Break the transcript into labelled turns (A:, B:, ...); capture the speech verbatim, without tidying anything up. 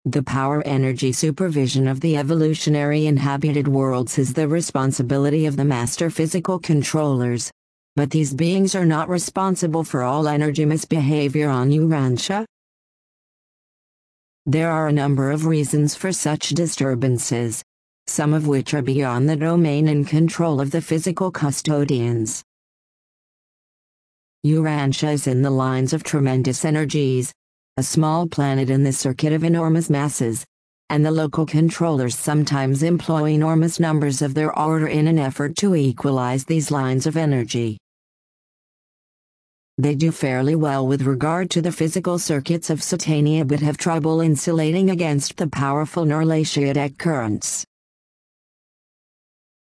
A: The power energy supervision of the evolutionary inhabited worlds is the responsibility of the master physical controllers. But these beings are not responsible for all energy misbehavior on Urantia. There are a number of reasons for such disturbances, some of which are beyond the domain and control of the physical custodians. Urantia is in the lines of tremendous energies, a small planet in the circuit of enormous masses, and the local controllers sometimes employ enormous numbers of their order in an effort to equalize these lines of energy. They do fairly well with regard to the physical circuits of Satania but have trouble insulating against the powerful Norlatiatic currents.